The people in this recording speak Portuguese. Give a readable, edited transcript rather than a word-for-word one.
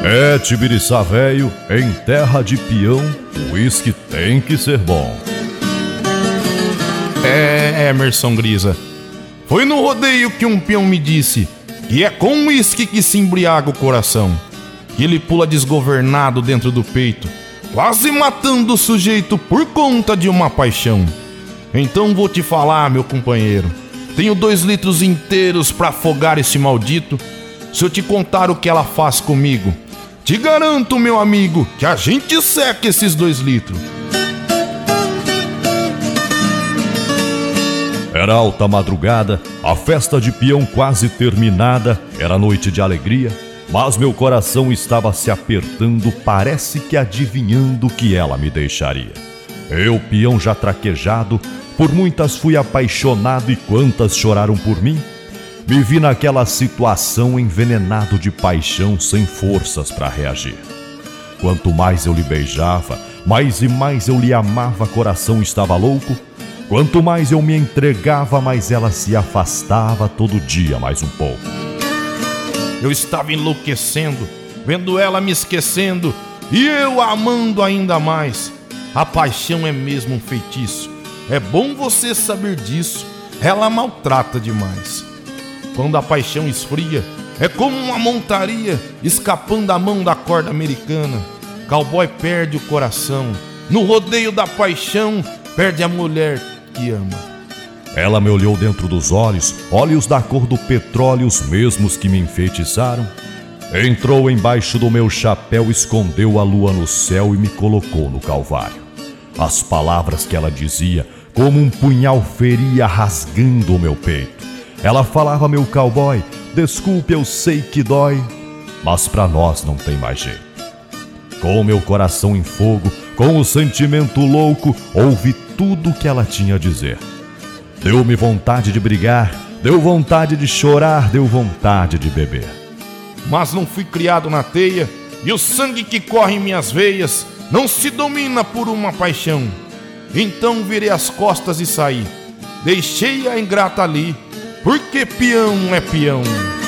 É Tibiriçá velho, em terra de peão, o uísque tem que ser bom. É, Emerson Grisa, foi no rodeio que um peão me disse que é com uísque que se embriaga o coração, que ele pula desgovernado dentro do peito, quase matando o sujeito por conta de uma paixão. Então vou te falar, meu companheiro, tenho 2 litros inteiros pra afogar esse maldito. Se eu te contar o que ela faz comigo, te garanto, meu amigo, que a gente seca esses 2 litros. Era alta madrugada, a festa de peão quase terminada, era noite de alegria, mas meu coração estava se apertando, parece que adivinhando que ela me deixaria. Eu, peão já traquejado, por muitas fui apaixonado e quantas choraram por mim, me vi naquela situação envenenado de paixão, sem forças para reagir. Quanto mais eu lhe beijava, mais e mais eu lhe amava, coração estava louco. Quanto mais eu me entregava, mais ela se afastava, todo dia mais um pouco. Eu estava enlouquecendo, vendo ela me esquecendo e eu a amando ainda mais. A paixão é mesmo um feitiço, é bom você saber disso, ela maltrata demais. Quando a paixão esfria, é como uma montaria escapando da mão da corda americana. Cowboy perde o coração, no rodeio da paixão perde a mulher que ama. Ela me olhou dentro dos olhos, olhos da cor do petróleo, os mesmos que me enfeitiçaram. Entrou embaixo do meu chapéu, escondeu a lua no céu e me colocou no calvário. As palavras que ela dizia, como um punhal feria, rasgando o meu peito. Ela falava, meu cowboy, desculpe, eu sei que dói, mas pra nós não tem mais jeito. Com meu coração em fogo, com o sentimento louco, ouvi tudo que ela tinha a dizer. Deu-me vontade de brigar, deu vontade de chorar, deu vontade de beber. Mas não fui criado na teia, e o sangue que corre em minhas veias não se domina por uma paixão. Então virei as costas e saí, deixei a ingrata ali, porque peão é peão.